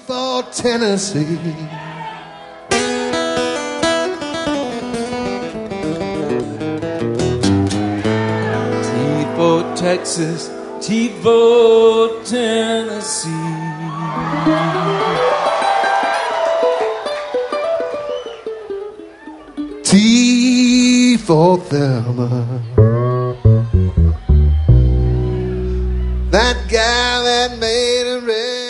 for Tennessee. T for Texas, T for Tennessee. T for Thelma, that guy that made it red.